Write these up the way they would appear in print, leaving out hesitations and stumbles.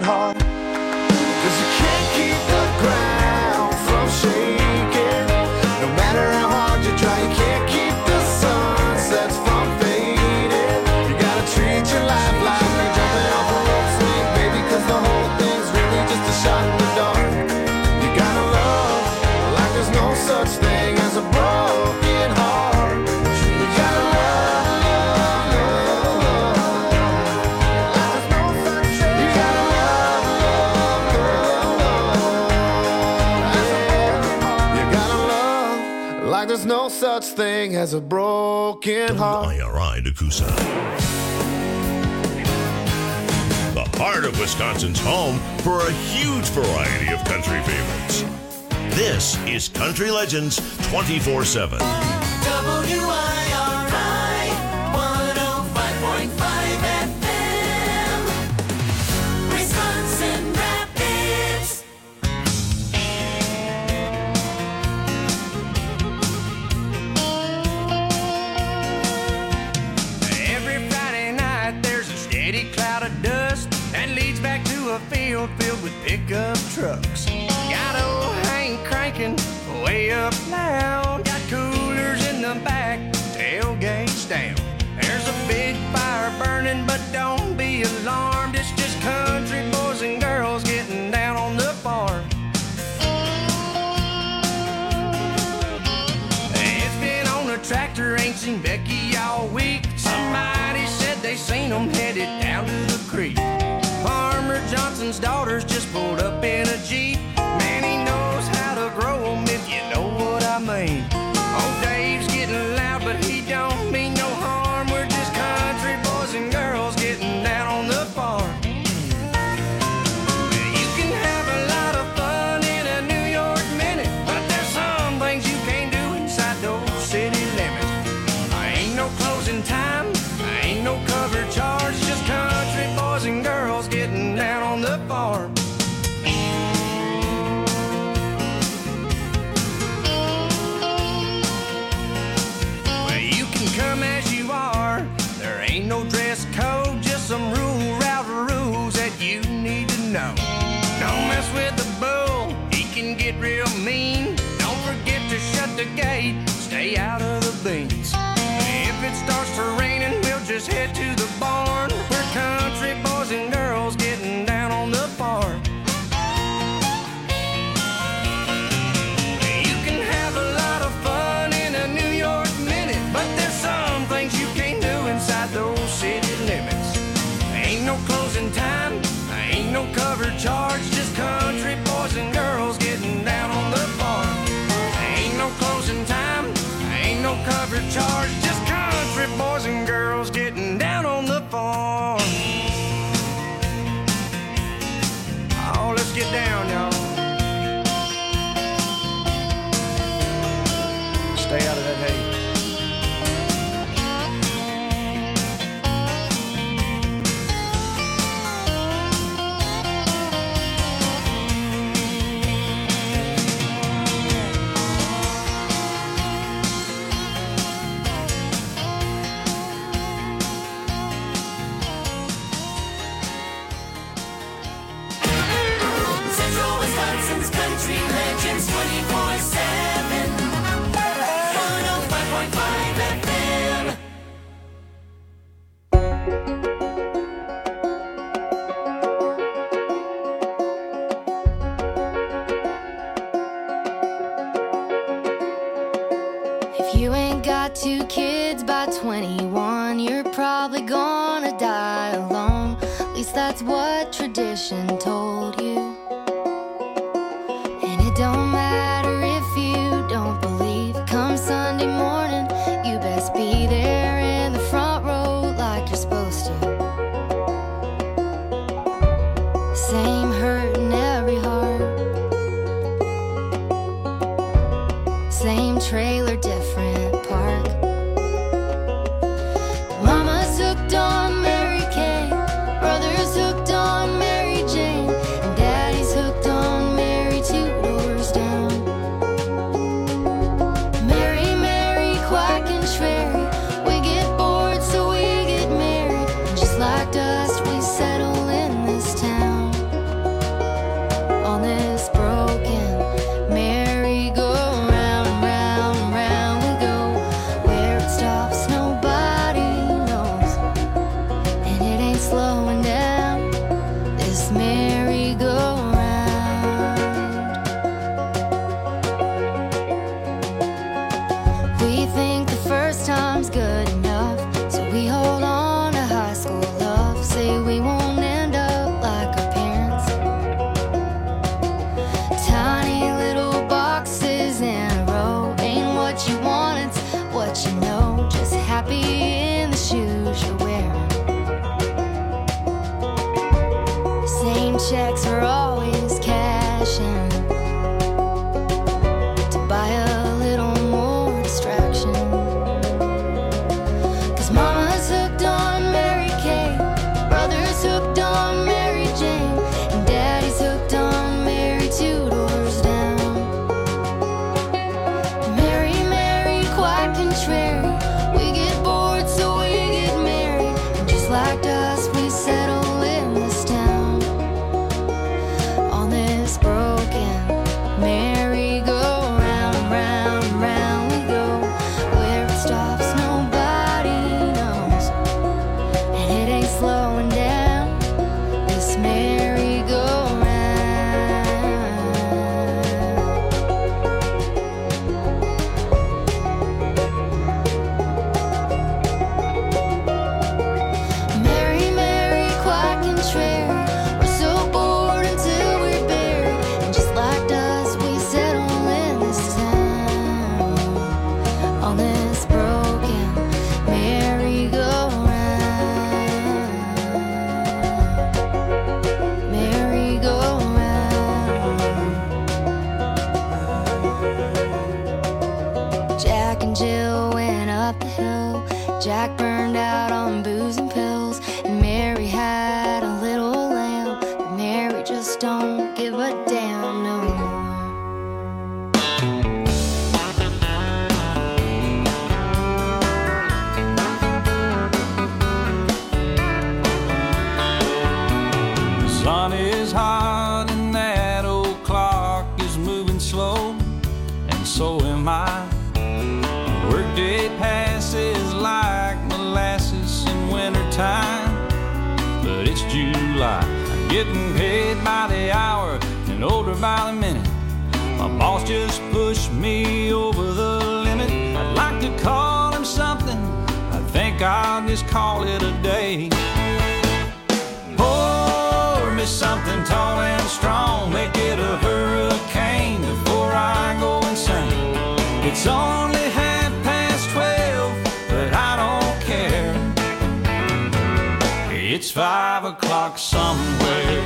hard. 'Cause you can't keep the ground from shaking. No matter how hard you try, you can't keep the sunsets from fading. You gotta treat your life like you're jumping off a rope swing, baby, 'cause the whole thing's really just a shot in the dark. You gotta love like there's no such thing as a broken heart. You gotta love, love, love, love, like there's no such thing. You gotta love, love, love, love, as a broken heart. You gotta love like there's no such thing as a broken heart. WIRI Nakusa. The heart of Wisconsin's home for a huge variety of country favorites. This is Country Legends 24/7. WIRI 105.5 FM, Wisconsin Rapids. Every Friday night there's a steady cloud of dust that leads back to a field filled with pickup trucks. Got old Hank cranking way up loud. Got coolers in the back, tailgates down. There's a big fire burning, but don't be alarmed. It's just country boys and girls getting down on the farm. It's been on a tractor, ain't seen Becky all week. Somebody said they seen them headed down to the creek. Farmer Johnson's daughters just pulled up in a Jeep. Man, he knows how to grow 'em, if you know what I mean. Oh, Dave's getting loud, but he don't mean no harm. We're just country boys and girls getting down on the farm. You can have a lot of fun in a New York minute, but there's some things you can't do inside those city limits. Ain't no closing time, ain't no cover charge, just country boys and girls getting down on the farm. Well, you can come as you are, there ain't no dress code, just some route rules that you need to know. Don't mess with the bull, he can get real mean. Don't forget to shut the gate, stay out of the beans. If it starts to raining, we'll just head to the barn. We're country boys and girls getting down on the farm. You can have a lot of fun in a New York minute, but there's some things you can't do inside those city limits. Ain't no closing time, ain't no cover charge, just country boys and girls getting down on the farm. Ain't no closing time, ain't no cover charge, just country boys and girls getting down on the farm. Oh, let's get down, y'all. Stay out of that hay. Central Wisconsin's Country Legends 24/7, 105.5 FM. If you ain't got 2 kids by 21, you're probably gonna die alone. At least that's what tradition told you. And it don't matter if you don't believe. Come Sunday morning, you best be there in the front row like you're supposed to. Same hurt in every heart, same trailer, different park. Mama's hooked on Mary Kay, brother's hooked on Mary Jane, and daddy's hooked on Mary two doors down. Mary, Mary, quack and Sherry, we get bored so we get married, and just like dust we settle in this town. this merry-go-round. We think the first time's good enough, so we hold on to high school love. Say we won't end up like our parents. Tiny little boxes in a row. Ain't what you want, it's what you know. Just happy in the shoes you're wearing. Same checks are always cashing to buy a little more distraction. 'Cause mama's hooked on Mary Kay, brother's hooked on Mary Jane, and daddy's hooked on Mary two doors down. Mary, Mary, quite contrary, we get bored so we get married, and just like us we settle in this town. On this broken merry-go-round, round, round we go. Where it stops nobody knows, and it ain't slowing down, this merry-go-round. Mary, Mary, quite contrary, we're so bored until we're buried, and just like us we settle in this town. On this broken merry-go-round, merry-go-round. Jack and Jill went up the hill. Jack burned out on booze and pills, and Mary had a little lamb, but Mary just don't give a damn no more. The sun is hot and that old clock is moving slow, and so am I. Workday passes like molasses in wintertime, but it's July. I'm getting paid by the hour and older by the minute. My boss just pushed me over the limit. I'd like to call him something, I think I'll just call it a day. Pour me something tall and strong, make it a hurricane before I go insane. It's only 12, but I don't care. It's 5 o'clock somewhere.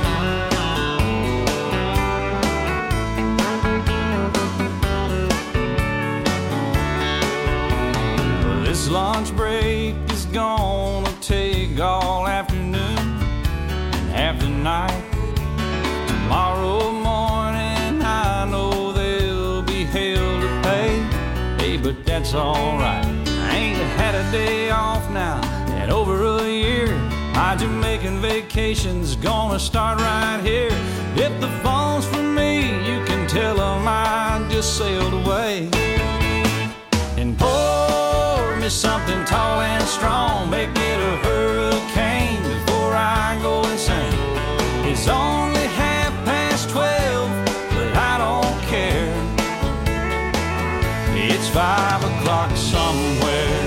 This lunch break is gonna take all afternoon and half the night. Tomorrow morning I know there'll be hell to pay. Hey, but that's alright. I ain't had a day off now in over a year. My Jamaican vacation's gonna start right here. If the phone's for me, you can tell them I just sailed away. And pour me something tall and strong, make it a hurricane before I go insane. It's only 12:30, but I don't care. It's 5 o'clock somewhere.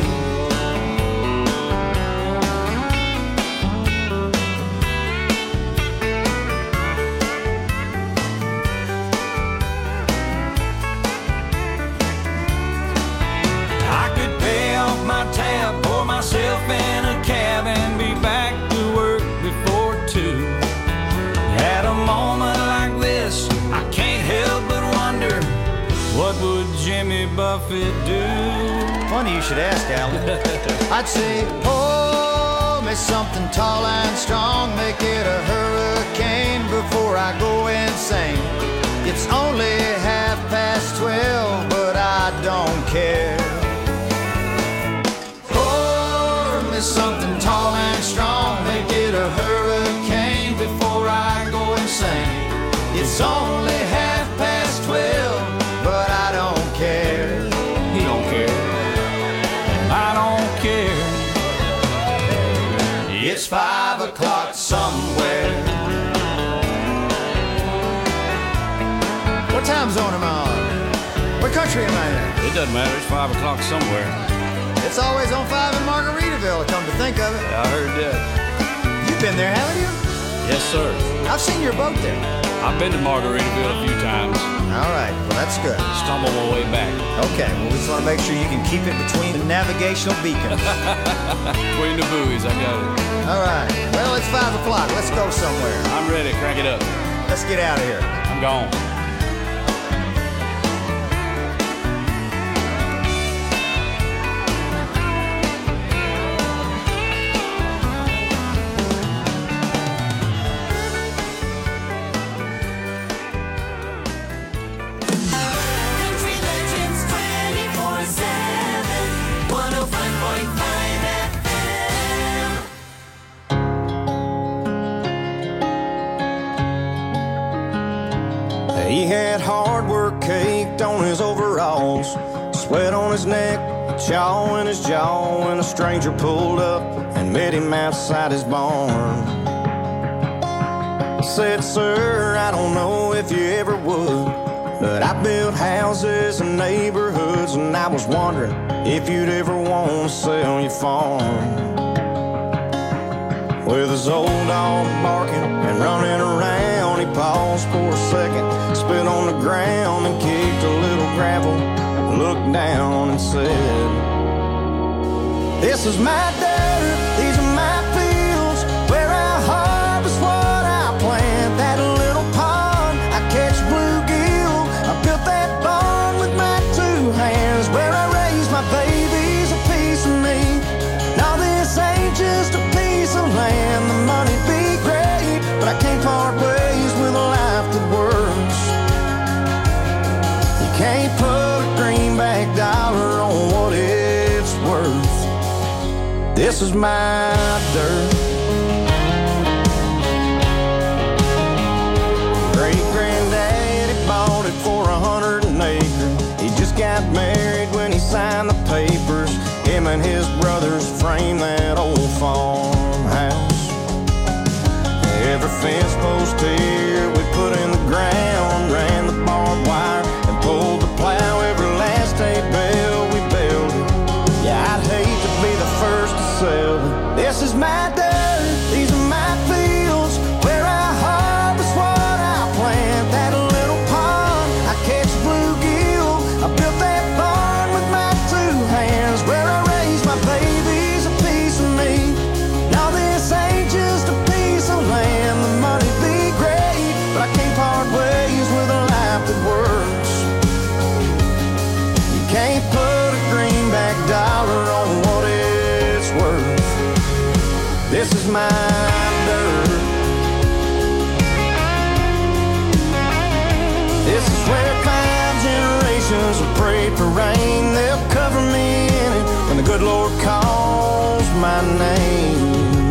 I could pay off my tab, pour myself in a cab, and be back to work before 2. At a moment like this, I can't help but wonder, what would Jimmy Buffett do? Funny you should ask, Alan. I'd say, pour me something tall and strong, make it a hurricane before I go insane. It's only 12:30, but I don't care. Pour me something tall and strong, make it a hurricane before I go insane. It's only 12:30, but I don't care. He don't care, and I don't care. It's 5 o'clock somewhere. time zone am I on? What country am I in? It doesn't matter. It's 5 o'clock somewhere. It's always on 5 in Margaritaville, come to think of it. Yeah, I heard that. You've been there, haven't you? Yes, sir. I've seen your boat there. I've been to Margaritaville a few times. All right, well, that's good. Stumble my way back. Okay, well, we just want to make sure you can keep it between the navigational beacons. Between the buoys, I got it. All right, well, it's 5 o'clock. Let's go somewhere. I'm ready. Crank it up. Let's get out of here. I'm gone. Country Legends 24/7, 105.5 FM. He had hard work caked on his overalls, sweat on his neck, chaw in his jaw, when a stranger pulled up and met him outside his barn. Said, "Sir, I don't know if you ever would, but I built houses and neighborhoods, and I was wondering if you'd ever want to sell your farm." With his old dog barking and running around, he paused for a second, spit on the ground and kicked a little gravel, looked down and said, "This is my dirt, these are my fields, where I harvest what I plant. That little pond, I catch bluegill, I built that barn with my 2 hands, where I raise my babies, a piece of me. Now this ain't just a piece of land, the money'd be great, but I can't part ways with a life that works. You can't put a greenback dollar on what it's worth. This is my dirt." Great-granddaddy bought it for 100 an acre. He just got married when he signed the papers. Him and his brothers framed that old farmhouse. Every fence post here we put in the ground, ran the barbed wire and pulled the plow. Every last hay bale we built it. Yeah, I'd hate to be the first to sell it. This is my dirt, these are my fields, where I harvest what I plant. That little pond, I catch bluegill, I built that barn with my 2 hands, where I raise my babies, a piece of me. Now this ain't just a piece of land, the money'd be great, but I can't part ways with a life that works. You can't put a greenback dollar on what it's worth. This is my dirt. This is where 5 generations have prayed for rain. They'll cover me in it when the good Lord calls my name.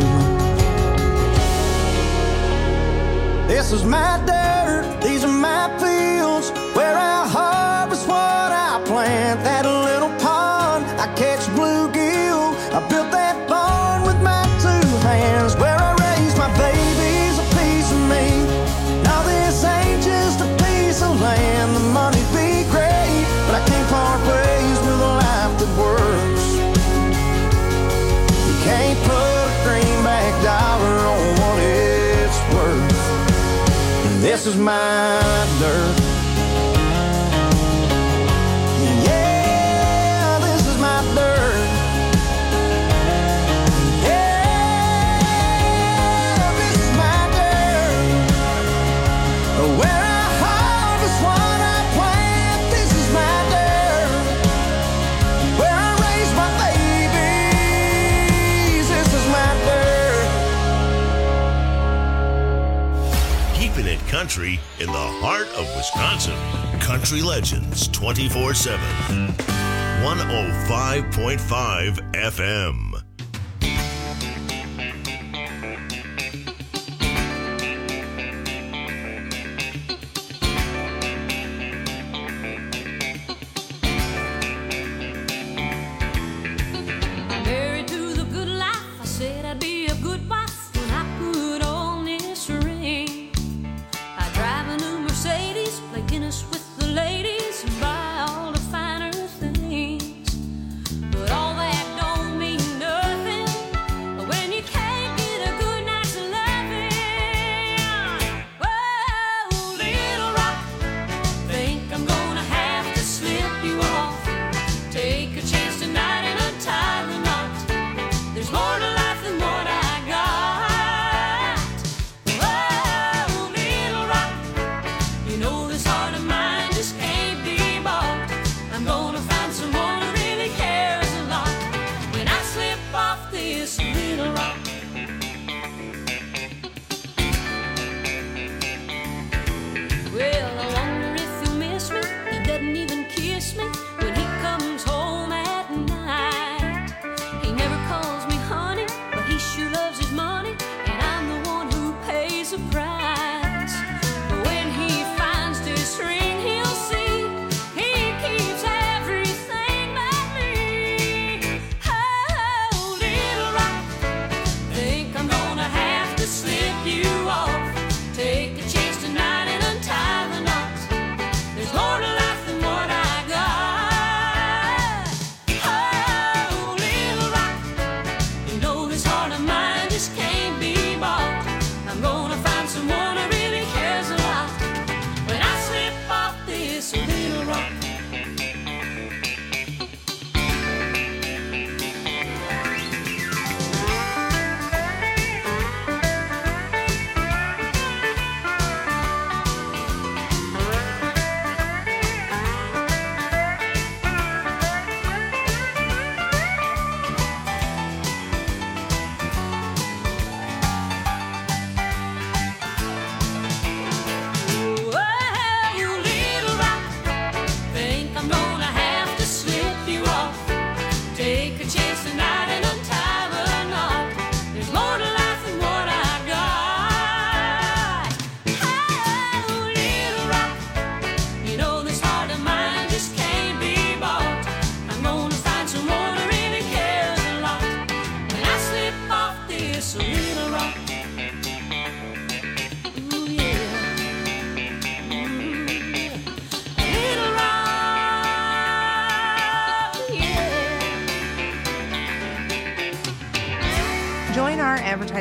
This is my dirt, these are my fields, where I harvest what I plant. That little pond, I catch bluegill, I built that barn with my 2 hands, where I raise my babies, a piece of me. Now this ain't just a piece of land, the money'd be great, but I can't part ways with a life that works. You can't put a greenback dollar on what it's worth. This is my dirt. Yeah, this is my dirt. Yeah, this is my dirt. Where I harvest what I plant. This is my dirt. Where I raise my babies. This is my dirt. Keeping it country in the heart of Wisconsin. Country Legends 24/7. 105.5 FM. Married to the good life, I said I'd be a good wife when I put on this ring. I drive a new Mercedes, play Guinness with the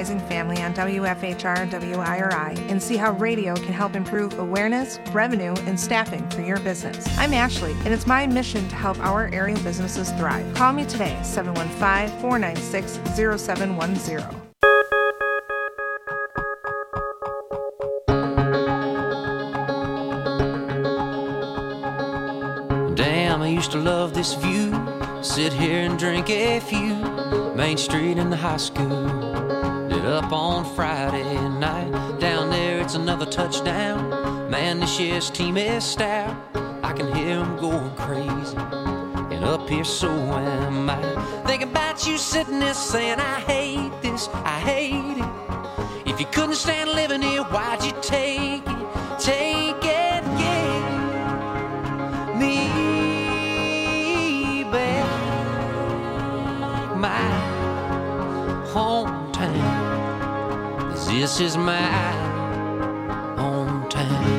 Advertising family on WFHR and WIRI and see how radio can help improve awareness, revenue, and staffing for your business. I'm Ashley, and it's my mission to help our area businesses thrive. Call me today, 715-496-0710. Damn, I used to love this view. Sit here and drink a few. Main Street in the high school. Lit up on Friday night. Down there it's another touchdown. Man, this year's team is stout. I can hear them going crazy. And up here so am I. Thinking about you sitting there saying I hate this, I hate it. If you couldn't stand living here, why'd you take it? Take it, yeah. Me back, my hometown. 'Cause this is my hometown.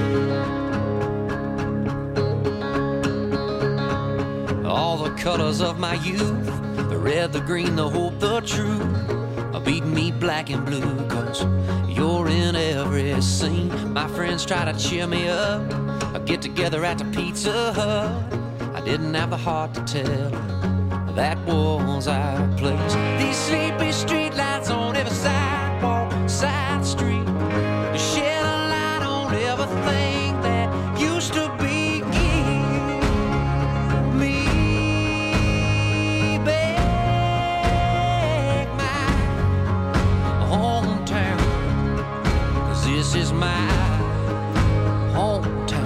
All the colors of my youth, the red, the green, the hope, the truth, are beating me black and blue. 'Cause you're in every scene. My friends try to cheer me up. I get together at the Pizza Hut. I didn't have the heart to tell her that was our place. These sleepy street lights on every sidewalk, side street, they shed a light on everything that used to be. Give me back my hometown, 'cause this is my hometown.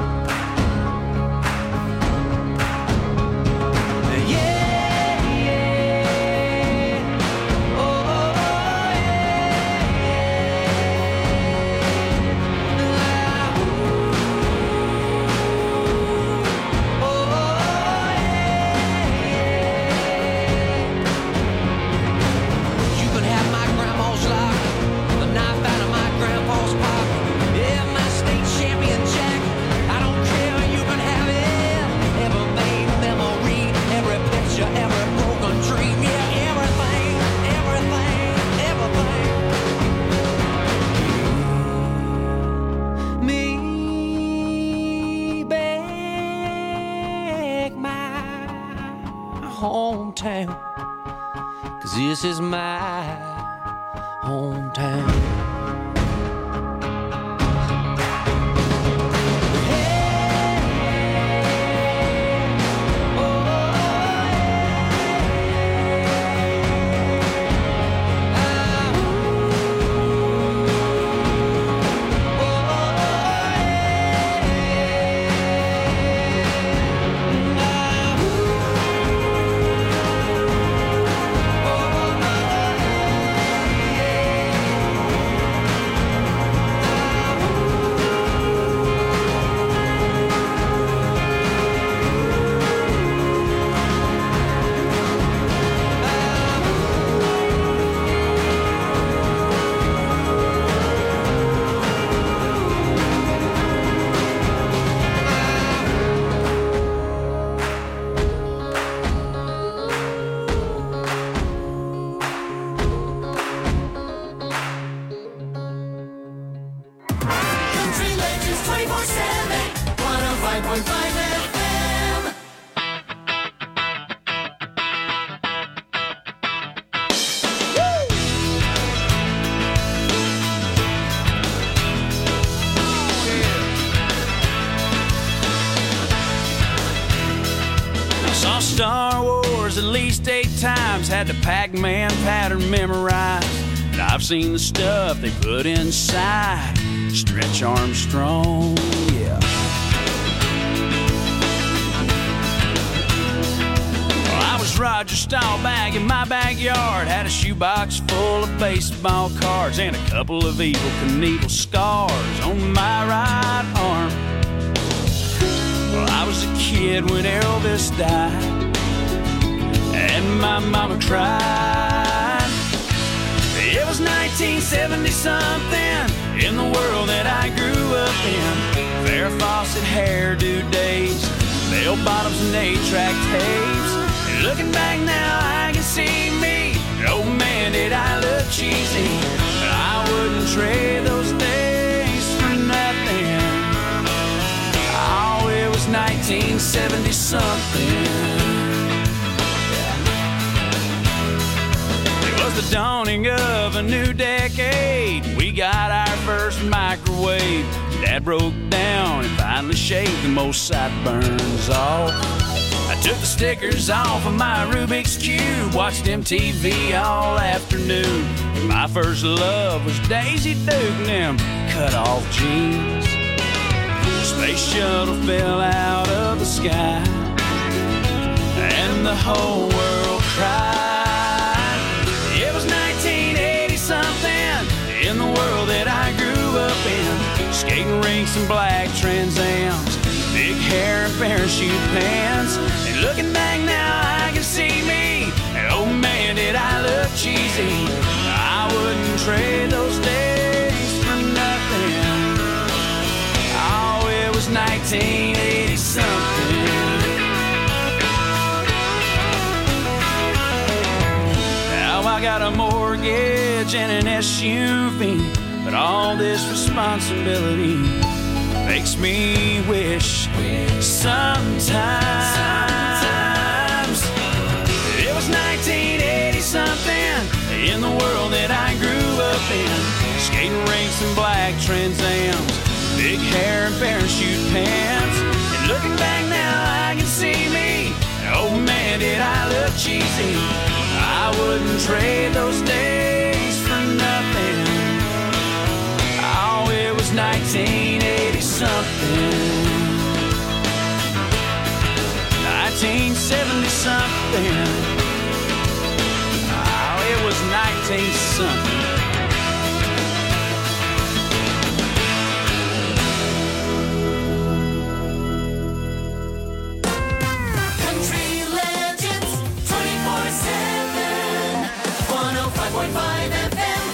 Hometown, 'cause this is my hometown. Country Legends 24/7, 105.5 FM. I saw Star Wars at least 8 times, had the Pac-Man pattern memorized. And I've seen the stuff they put inside Stretch Armstrong, yeah. Well, I was Roger Staubach in my backyard, had a shoebox full of baseball cards and a couple of Evel Knievel scars on my right arm. Well, I was a kid when Elvis died, and my mama cried. It was 1970-something in the world that I grew up in. Farrah Fawcett hairdo days, bell bottoms and 8-track tapes. And looking back now, I can see me, old man did I look cheesy, but I wouldn't trade those days for nothing. Oh, it was 1970 something. It was the dawning of a new decade. We got our first microwave. Dad broke down and finally shaved the most sideburns off. I took the stickers off of my Rubik's Cube, watched MTV all afternoon. My first love was Daisy Duke and them cut-off jeans. The space shuttle fell out of the sky, and the whole world cried. It was 1980-something in the world that I grew up in. Skating rinks and black Trans Ams, big hair and parachute pants. And looking back now, I can see me. And oh man, did I look cheesy. I wouldn't trade those days for nothing. Oh, it was 1980-something. Now I got a mortgage and an SUV, but all this responsibility makes me wish sometimes it was 1980-something in the world that I grew up in. Skating rinks and black Trans Ams, big hair and parachute pants. And looking back now, I can see me. Oh man, did I look cheesy. I wouldn't trade those days for nothing. Oh, it was 1980-something. 1970-something. Oh, it was 19-something. Country Legends 24/7 105.5 FM.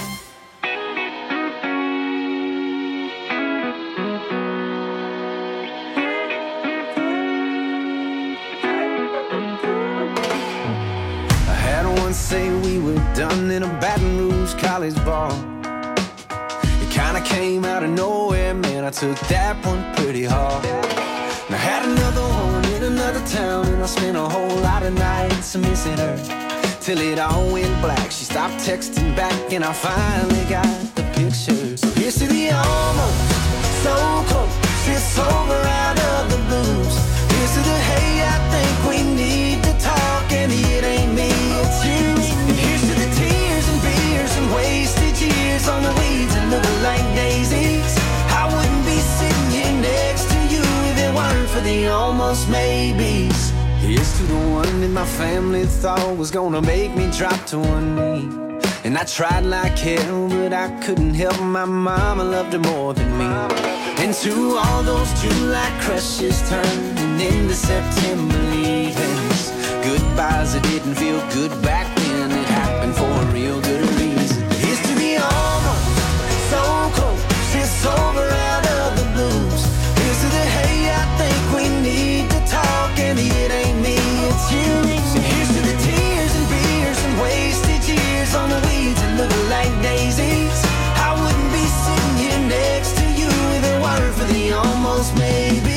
Say we were done in a Baton Rouge college bar. It kinda came out of nowhere, man, I took that one pretty hard. And I had another one in another town, and I spent a whole lot of nights missing her, till it all went black. She stopped texting back, and I finally got the picture. So here's to the almost, so close, it's over out of the blues. Here's to the hey, I think we need to talk, and it ain't me, it's you. And here's to the tears and beers and wasted years on the weeds and looking like daisies. I wouldn't be sitting here next to you if it weren't for the almost maybes. Here's to the one that my family thought was gonna make me drop to one knee. And I tried like hell, but I couldn't help. My mama loved her more than me. And to all those July crushes turning into September leavings, goodbyes that didn't feel good back then, it happened for a real good reason. Here's to the almost, so close, it's over out of the blues. Here's to the hey, I think we need to talk, and it ain't me, it's you. And here's to the tears and beers and wasted years on the weeds and looking like daisies. I wouldn't be sitting here next to you if it weren't for the almost maybe.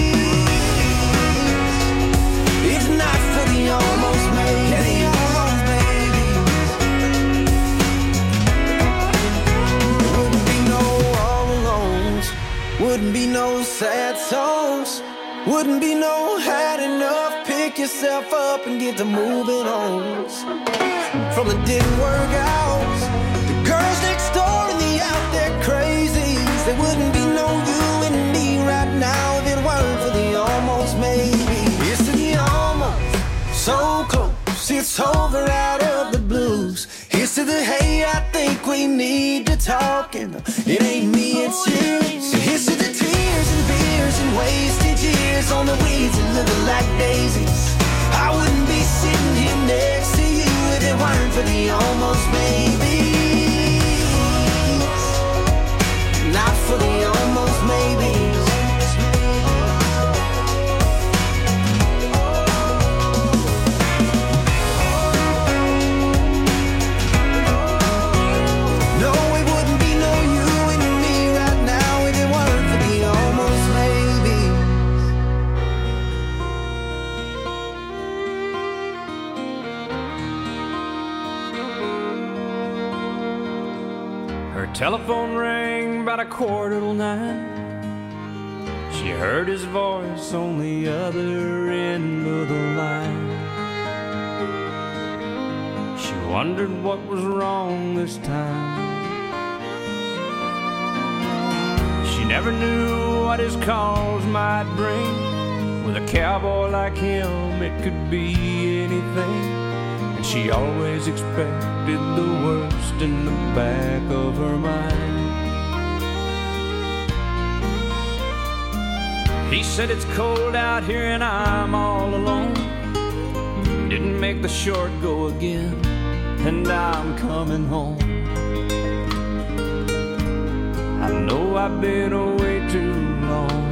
If not for the almost maybe. Wouldn't be no all alones, wouldn't be no sad songs, wouldn't be no had enough. Pick yourself up and get to moving on. From the didn't work out, the girls next door and the out there crazies. There wouldn't be no you and me right now if it weren't for the almost maybe. It's to the almost, so close, it's over out of the blues. Here's to the hey, I think we need to talk, and it ain't me, it's you. So here's to the tears and beers and wasted years on the weeds and looking like daisies. I wouldn't be sitting here next to you if it weren't for the almost maybes. Not for the almost maybes. telephone rang about 9:15. She heard his voice on the other end of the line. She wondered what was wrong this time. She never knew what his calls might bring. With a cowboy like him, it could be anything. And she always expected the worst in the back of her mind. He said it's cold out here and I'm all alone. Didn't make the short go again, and I'm coming home. I know I've been away too long.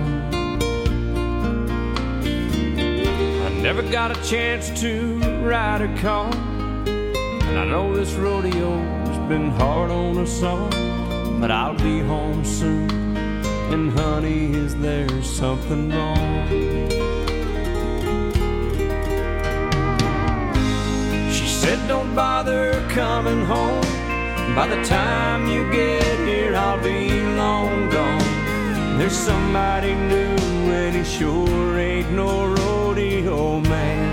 I never got a chance to ride a car, and I know this rodeo's been hard on us all. But I'll be home soon, and honey, is there something wrong? She said don't bother coming home. By the time you get here, I'll be long gone. There's somebody new, and he sure ain't no rodeo man.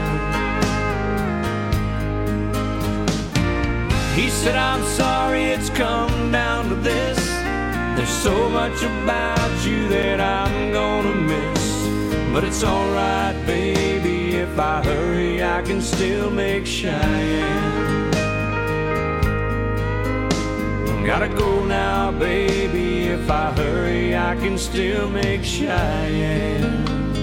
He said, I'm sorry it's come down to this. There's so much about you that I'm gonna miss. But it's alright, baby, if I hurry, I can still make Cheyenne. Gotta go now, baby, if I hurry, I can still make Cheyenne.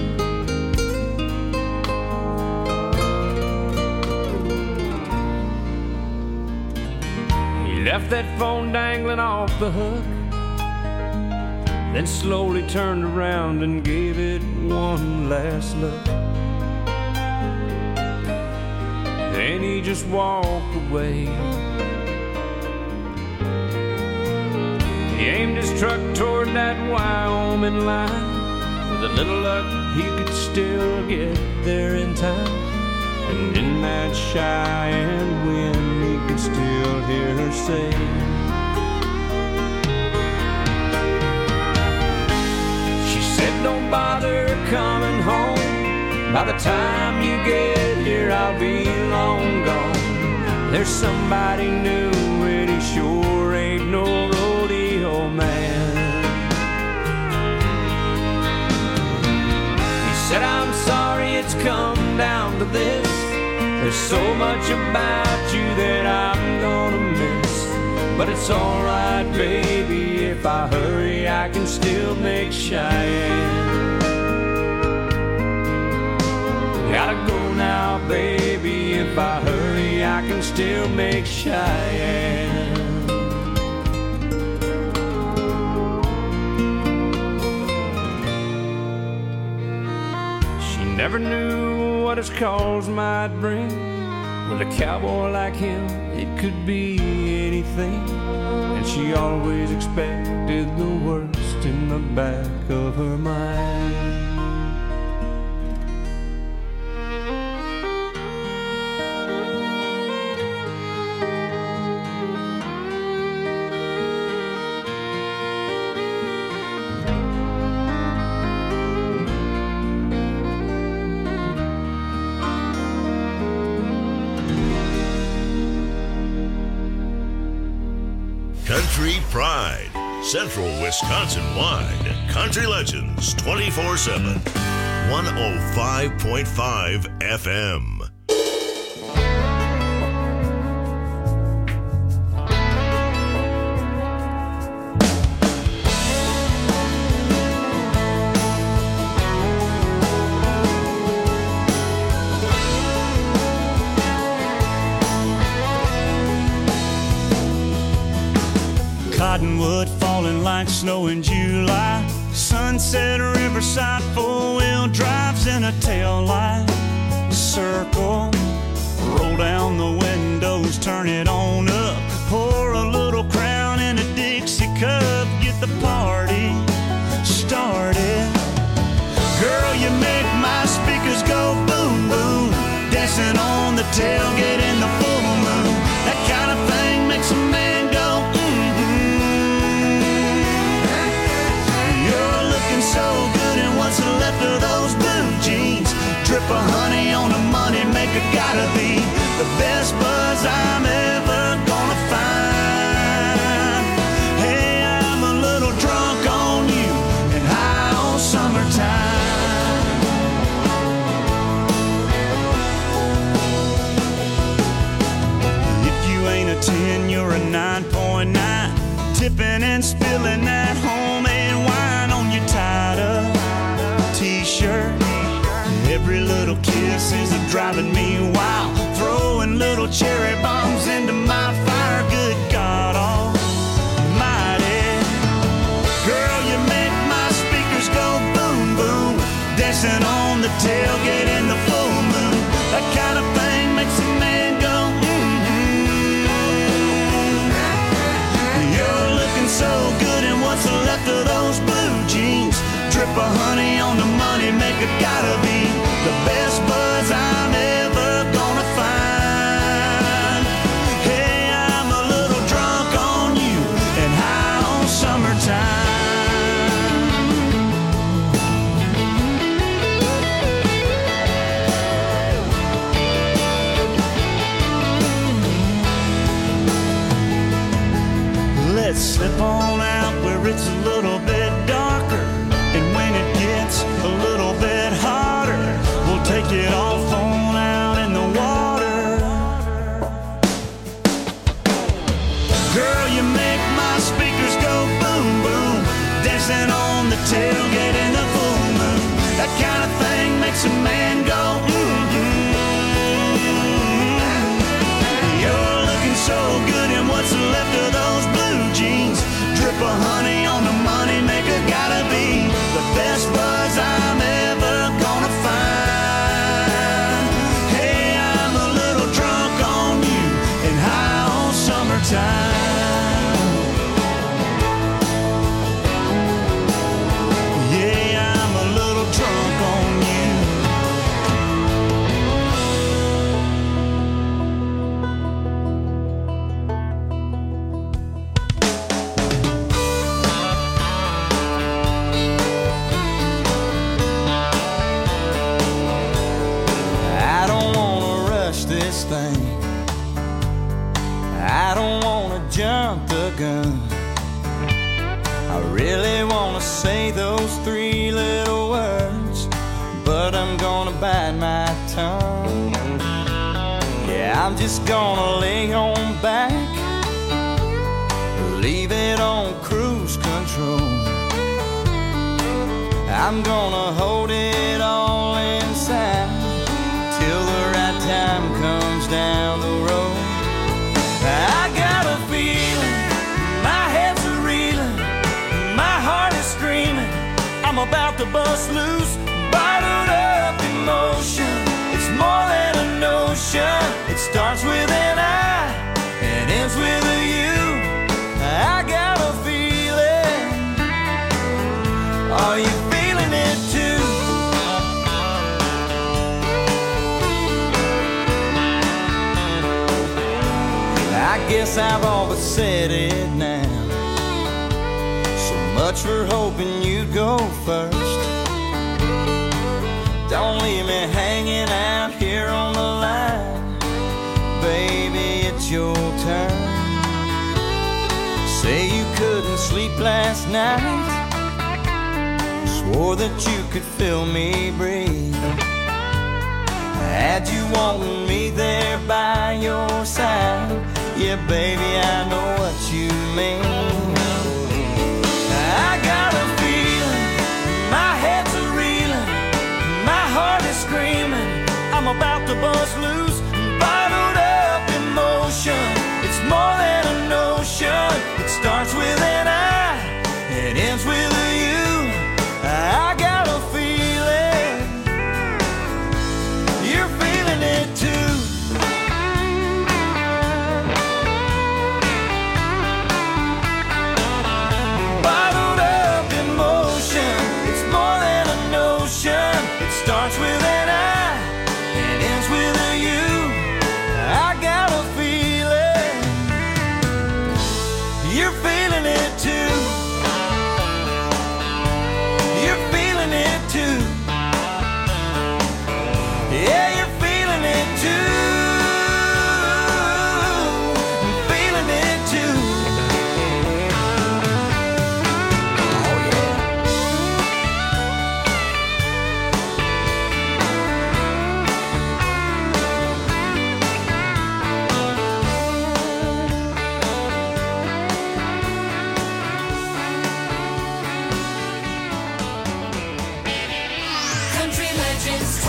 He left that phone dangling off the hook, then slowly turned around and gave it one last look. Then he just walked away. He aimed his truck toward that Wyoming line. With a little luck, he could still get there in time. And in that Cheyenne wind, he could still hear her say, she said, don't bother coming home. By the time you get here, I'll be long gone. There's somebody new, and he sure ain't no rodeo man. He said, I'm sorry it's come down to this. There's so much about you that I'm gonna miss. But it's alright, baby, if I hurry, I can still make Cheyenne. Gotta go now, baby, if I hurry, I can still make Cheyenne. She never knew what his calls might bring. With a cowboy like him, it could be anything. And she always expected the worst in the back of her mind. Country Pride, Central Wisconsin-wide. Country Legends 24/7. 105.5 FM. Cottonwood falling like snow in July. Sunset Riverside, four-wheel drives in a tail light. Circle, roll down the windows, turn it on up. Pour a little Crown in a Dixie cup, get the party started. Girl, you make my speakers go boom, boom. Dancing on the tailgate in the full moon. That kind of thing makes a man go, mm-hmm. it gotta be the best buzz I'm ever gonna find. Hey, I'm a little drunk on you and high on summertime. If you ain't a 10, you're a 9.9. Tipping and spilling that homemade wine on your tied-up t-shirt. Every little kiss is driving me wild, throwing little cherry bombs into my fire. Good God almighty, girl, you make my speakers go boom boom, dancing on the tailgate in the full moon. That kind of thing makes a man go You're looking so good in what's left of those blue jeans. Drip of honey on the money maker, gotta be the best buzz I'm ever gonna find. Hey, I'm a little drunk on you and high on summertime. Let's slip on out where it's a little bit darker, and when it gets a little bit hotter, we'll take it off on out in the water. Girl, you make my speakers go boom boom, dancing on the tailgate in the full moon. That kind of thing makes a man go You're looking so good in what's left of those blue jeans. Drip of honey on the money maker, gotta be the best buzz I'm ever gonna find. Hey, I'm a little drunk on you and high on summertime. Yeah, I'm a little drunk on you. Thing. I don't wanna jump the gun. I really wanna say those three little words, but I'm gonna bite my tongue. Yeah, I'm just gonna lay on back, leave it on cruise control. I'm gonna hold it all inside till the right time comes down the road. I got a feeling, my head's a reeling, my heart is screaming, I'm about to bust loose, bottled up emotion. It's more than a notion. It starts with an I and ends with a you. I got a feeling. Are you feeling it too? I guess I've all but said it now. So much for hoping you'd go first. Don't leave me hanging out here on the line. Baby, it's your turn. Say you couldn't sleep last night, swore that you could feel me breathe. Had you wanting me there by your side, yeah, baby, I know what you mean. I got a feeling, my head's a reeling, my heart is screaming, I'm about to bust loose, bottled up emotion. It's more than a notion. It starts with an I, it ends with a you. I got a feeling, you're feeling it too.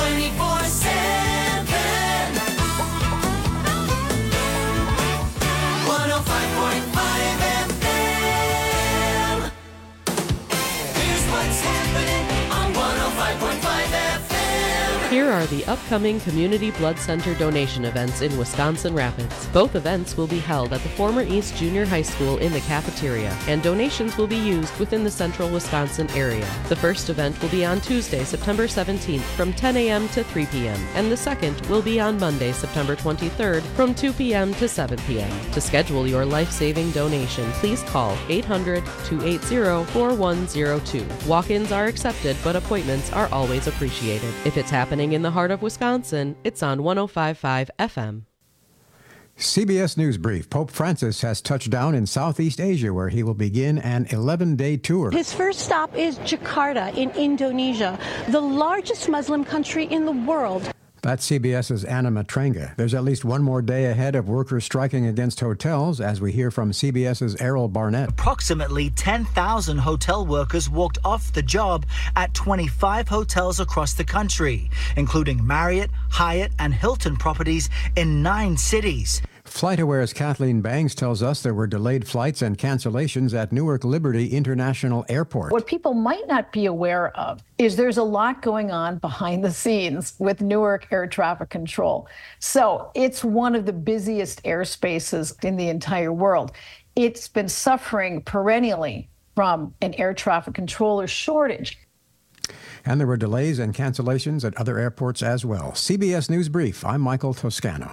24/7. 105.5 FM. Here's what's happening on 105.5 FM. Here are the upcoming Community Blood Center donation events in Wisconsin Rapids. Both events will be held at the former East Junior High School in the cafeteria, and donations will be used within the central Wisconsin area. The first event will be on Tuesday, September 17th from 10 a.m. to 3 p.m., and the second will be on Monday, September 23rd from 2 p.m. to 7 p.m. To schedule your life-saving donation, please call 800-280-4102. Walk-ins are accepted, but appointments are always appreciated. If it's happening in the heart of Wisconsin, it's on 105.5 FM. CBS News Brief. Pope Francis has touched down in Southeast Asia, where he will begin an 11-day tour. His first stop is Jakarta in Indonesia, the largest Muslim country in the world. That's CBS's Anna Matrenga. There's at least one more day ahead of workers striking against hotels, as we hear from CBS's Errol Barnett. Approximately 10,000 hotel workers walked off the job at 25 hotels across the country, including Marriott, Hyatt, and Hilton properties in 9 cities. FlightAware's Kathleen Bangs tells us there were delayed flights and cancellations at Newark Liberty International Airport. What people might not be aware of is there's a lot going on behind the scenes with Newark Air Traffic Control. So it's one of the busiest airspaces in the entire world. It's been suffering perennially from an air traffic controller shortage. And there were delays and cancellations at other airports as well. CBS News Brief, I'm Michael Toscano.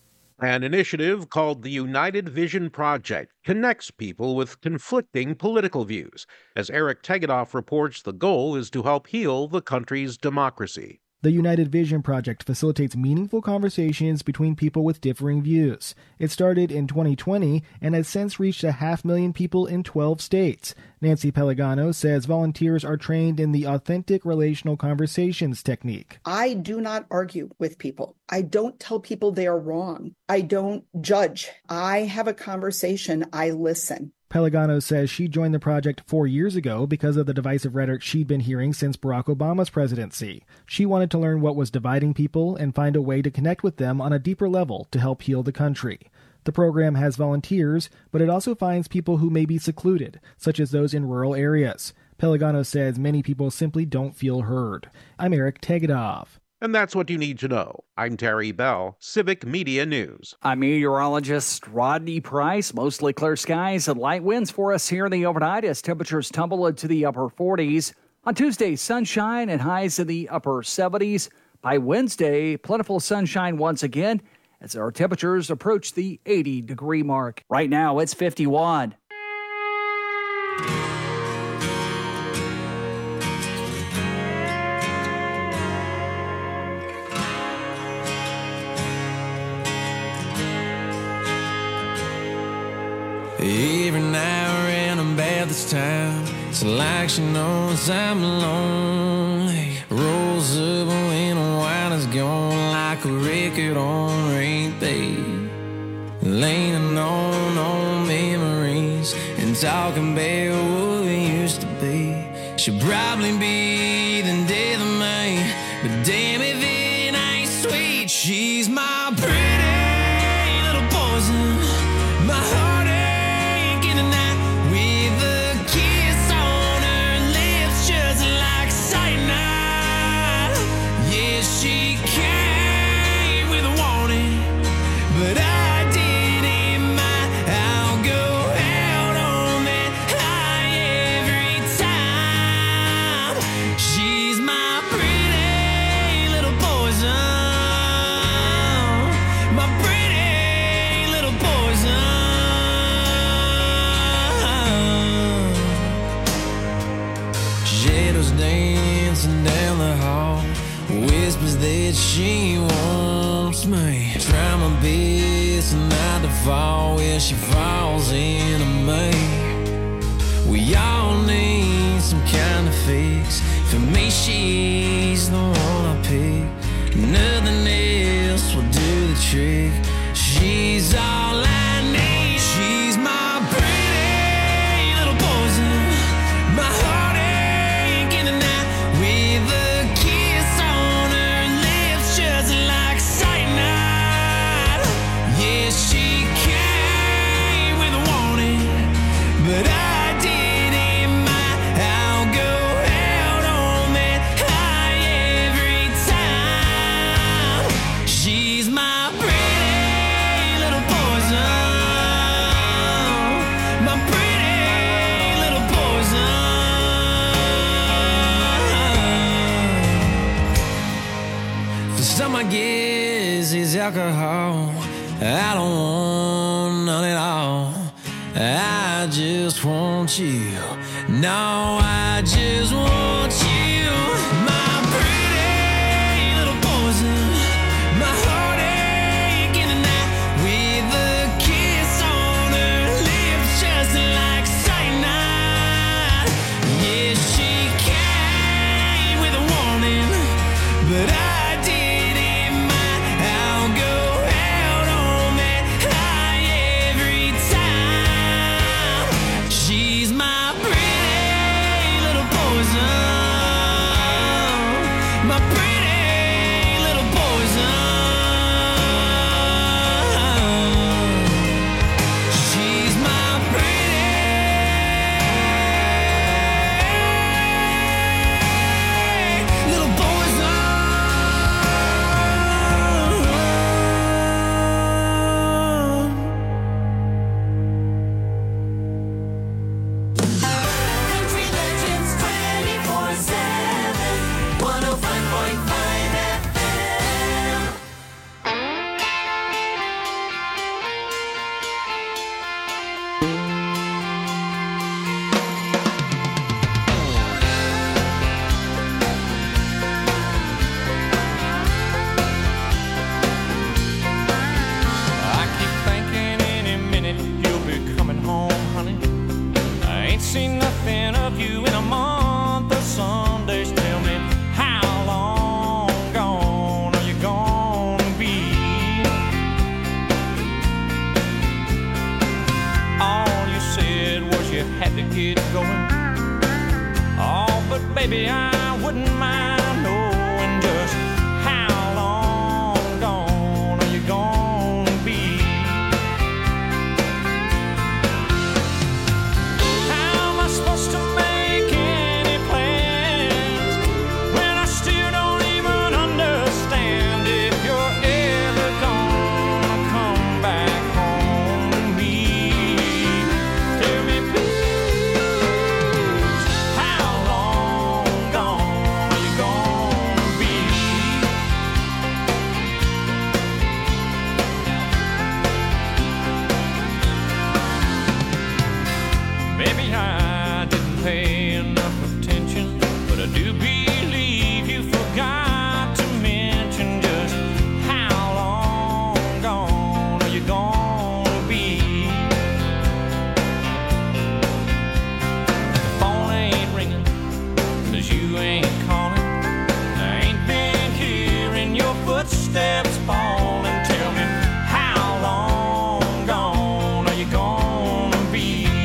An initiative called the United Vision Project connects people with conflicting political views. As Eric Tegedoff reports, the goal is to help heal the country's democracy. The United Vision Project facilitates meaningful conversations between people with differing views. It started in 2020 and has since reached 500,000 people in 12 states. Nancy Pellegano says volunteers are trained in the authentic relational conversations technique. I do not argue with people. I don't tell people they are wrong. I don't judge. I have a conversation. I listen. Pellegano says she joined the project 4 years ago because of the divisive rhetoric she'd been hearing since Barack Obama's presidency. She wanted to learn what was dividing people and find a way to connect with them on a deeper level to help heal the country. The program has volunteers, but it also finds people who may be secluded, such as those in rural areas. Pellegano says many people simply don't feel heard. I'm Eric Tegedoff. And that's what you need to know. I'm Terry Bell, Civic Media News. I'm meteorologist Rodney Price. Mostly clear skies and light winds for us here in the overnight as temperatures tumble into the upper 40s. On Tuesday, sunshine and highs in the upper 70s. By Wednesday, plentiful sunshine once again as our temperatures approach the 80-degree mark. Right now, it's 51. Every now and I'm bad this time. It's like she knows I'm lonely. Rolls up when the wine is gone like a record on repeat. Leaning on old memories and talking about what we used to be. She'll probably be the death of me, but damn if it ain't sweet. She's my pretty little poison, my heart. She wants me. Try my best not to fall where she falls into me. We all need some kind of fix. For me, she's the one I pick. Nothing else will do the trick. She's all I need. She's my pretty little poison, my heartache in the night with a kiss on her lips. I guess is alcohol. I don't want none at all. I just want you. No, I just want you. My pretty little poison. My heartache in the night. With a kiss on her lips just like cyanide. Yeah, she came with a warning, but I didn't mind. I'll go out on that high every time. She's my pretty little poison. My pretty little poison. She's my pretty little poison. Country Legends 24/7, 105.5 FM. I keep thinking any minute you'll be coming home, honey. I ain't seen nothing of you in a month of Sundays. Tell me, how long gone are you gonna be? All you said was you had to get going. Oh, but baby, I wouldn't mind knowing just how long gone are you gonna be? How am I supposed to make any plans when I still don't even understand if you're ever gonna come back home to me? Tell me, please, how long gone are you gonna be? Maybe I didn't pay enough attention, but I do believe you forgot to mention just how long gone are you gonna be? The phone ain't ringing, 'cause you ain't calling. I ain't been hearing your footsteps falling. Tell me, how long gone are you gonna be?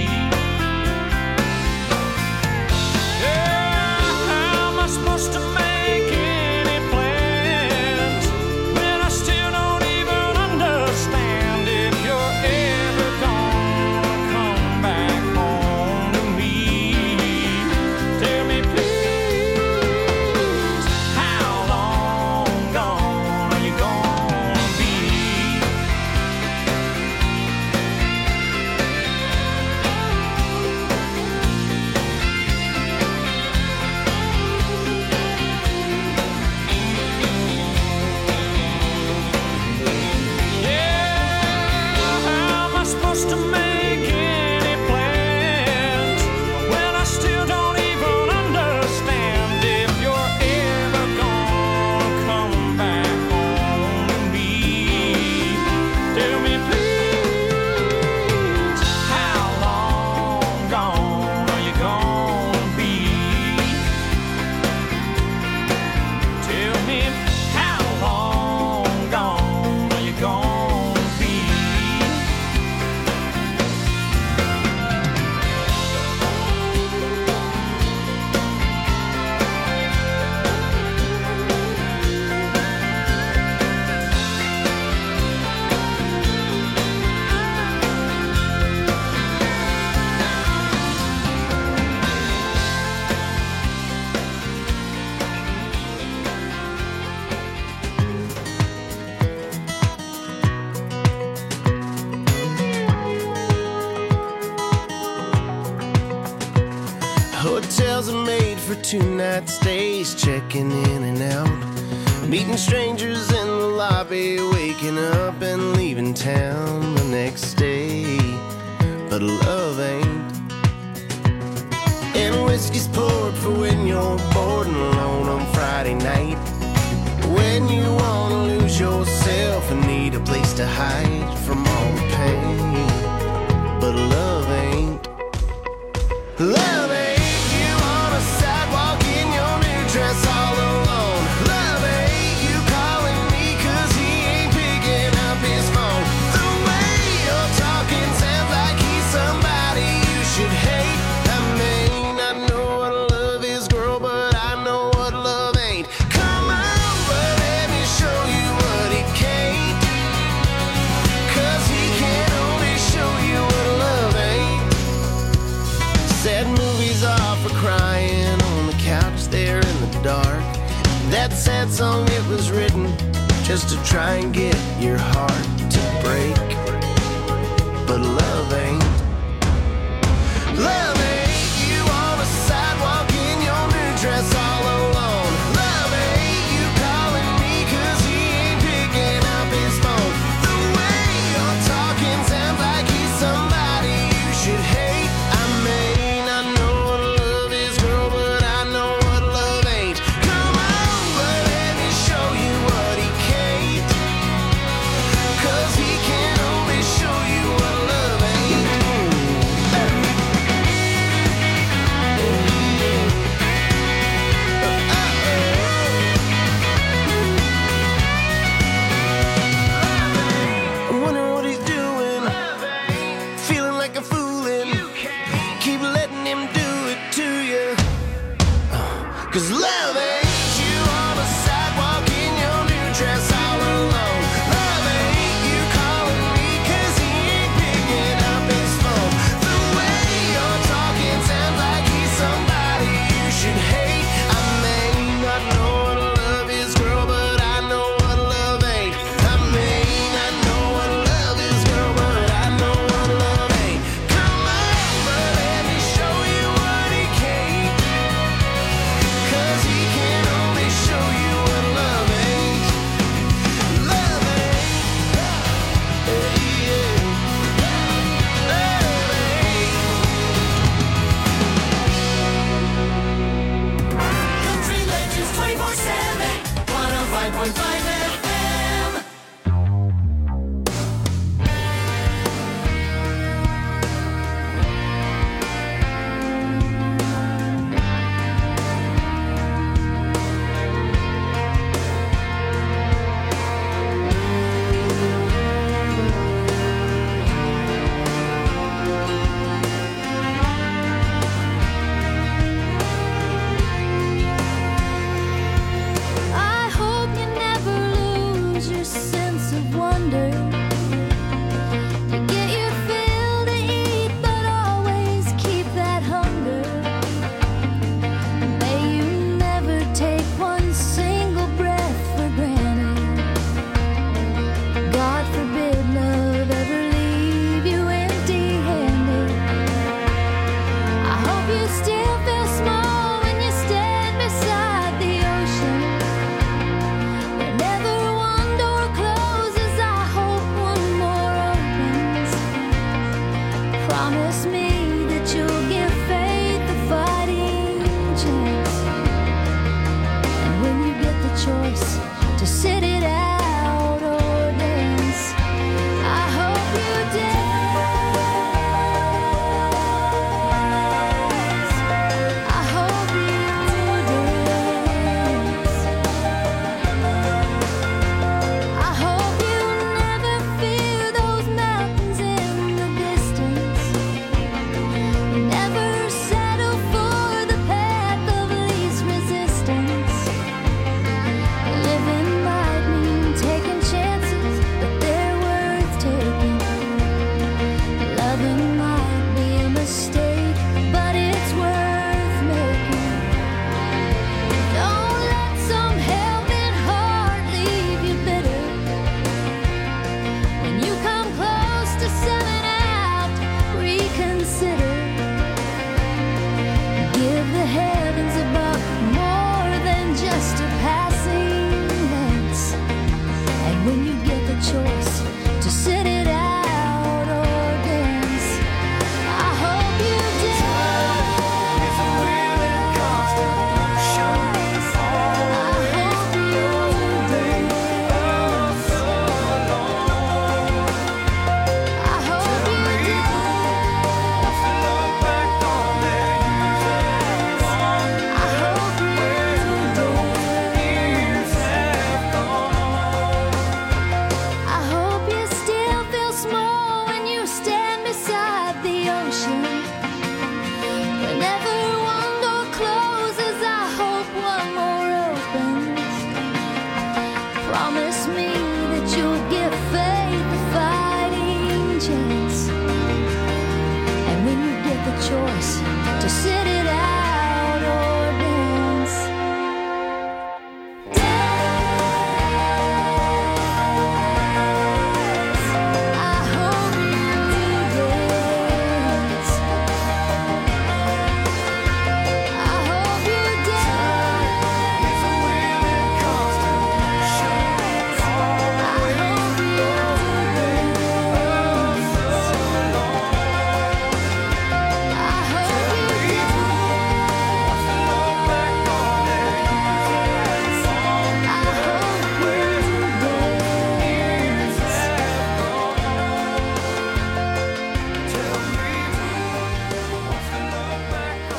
Yeah, how am I supposed to make any plans when I still don't even understand if you're ever gonna come back home to me? Tell me, please, how long gone are you gonna be? Yeah, how am I supposed to make any plans when I still don't even understand if you're ever gonna come back home to me? Tell me, please, how long gone are you gonna be? Tell me, how long gone are you gonna be? Hotels are made for 2-night stays, checking in and out. Meeting strangers in the lobby, waking up and leaving town the next day. But love ain't. And whiskey's poured for when you're bored and alone on Friday night. When you wanna lose yourself and need a place to hide from all the pain. But love ain't. Love ain't. You on a sidewalk in your new dress all alone. Love ain't. You calling me 'cause he ain't picking up his phone. The way you're talking sounds like he's somebody you should hate. I mean, I know what love is, girl, but I know what love ain't. Come on, but let me show you what he can't. 'Cause he can only show you what love ain't. Sad movies are for crying on the couch there in the dark. That sad song, it was written just to try and get your heart to break. But love ain't. Love ain't. You on a sidewalk in your new dress all alone. Love ain't. You calling me 'cause he ain't picking up his phone. The way you're talking sounds like he's somebody you should hate. I mean, I know what love is, girl, but I know what love ain't. Come on, but let me show you what he can't. 'Cause he can only show you what love ain't. I'm wondering what he's doing. Feeling like a foolin'. Keep letting him do it to you. 'Cause love ain't. You on a sidewalk in your new dress all alone. Love ain't. You calling me 'cause he ain't picking up his phone. The way you're talking sounds like he's somebody you should hate. I may not know what love is, girl, but I know what love ain't. I mean, I know what love is, girl, but I know what love ain't. Come on, but let me show you what he can't. 'Cause he can only show you what love ain't. Love ain't. Yeah. Love ain't. Country Legends 24/7, 105.5 FM. I hope you never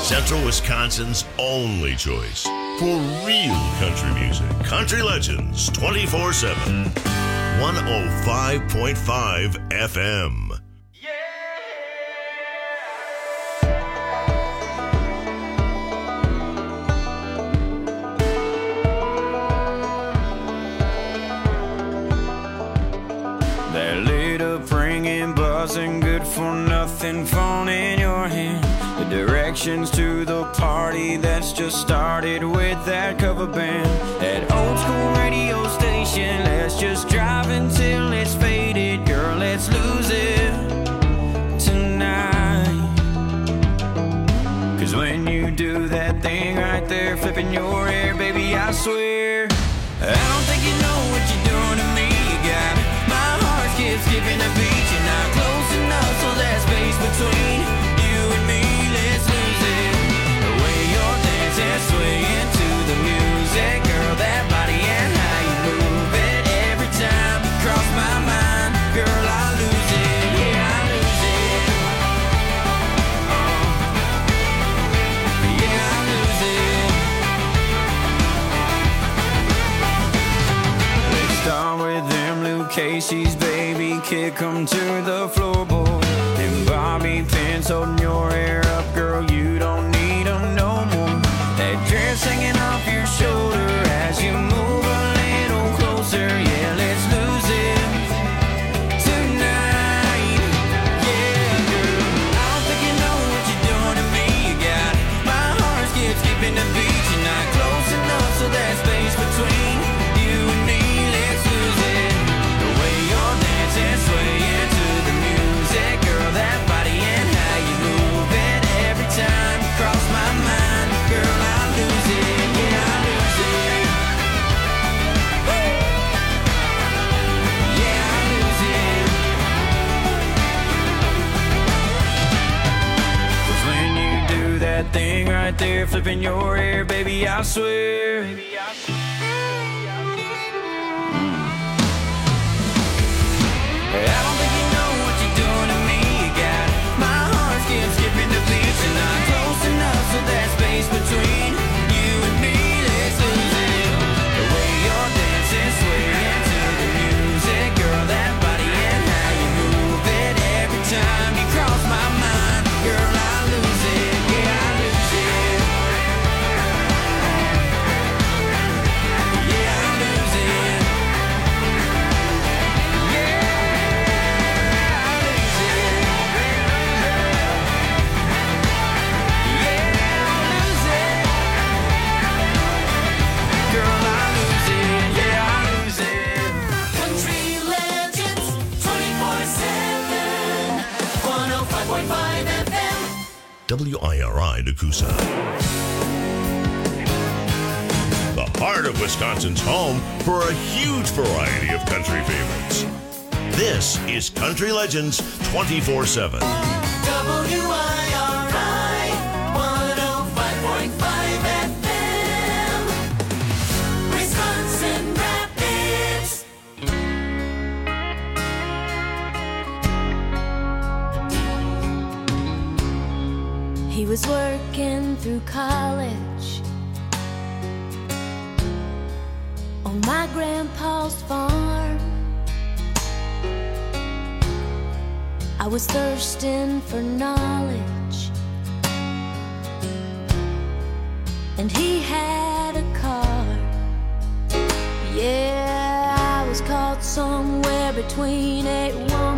Central Wisconsin's only choice for real country music. Country Legends 24/7. 105.5 FM. That lit up ringing, buzzing, good for nothing phone in your hand. The directions to the party that's just started with that cover band. That old school radio station, let's just drive until it's faded. Girl, let's lose it tonight. 'Cause when you do that thing right there, flipping your hair, baby, I swear I don't think you know what you're doing to me. You got my heart skipping a beat. You're not close enough, so that space between you and me, let's lose it. The way you're dancing, swaying to the music, girl, that body and how you move it. Every time you cross my mind, girl, I lose it. Yeah, I lose it. Yeah, I lose it. Let's start with them Luke Casey's, baby, kick 'em to the floorboard. And Bobby pins holding your hair up, girl, you don't need 'em no more. That dress hanging off your shoulder as you move a little closer. Yeah, let's lose it tonight. Yeah, girl, I don't think you know what you're doing to me. You got my heart skipping a beat. You're not close enough, so that space between you and me, let's lose it. The way you're dancing, swaying to the music, girl, that body and how you move it. Every time you cross my mind, girl, I lose it. Yeah, I lose it. Woo! Yeah, I lose it. 'Cause when you do that thing right there, flipping your hair, baby, I swear. I don't think you know what you're doing to me. You got my heart skipping the beat. You're not close enough, so that space between you and me, let's lose it. The way you're dancing, swaying to the music, girl, that body and how you move it. Every time you cross my mind, girl, I lose it. Yeah, I lose it. Yeah, I lose it. Country Legends 24/7. 105.5 FM. WIRI Nakusa. The heart of Wisconsin's home for a huge variety of country favorites. This is Country Legends 24/7. WIRI 105.5 FM. Wisconsin Rapids. He was working through college on my grandpa's farm. I was thirsting for knowledge, and he had a car. Yeah, I was caught somewhere between 8-1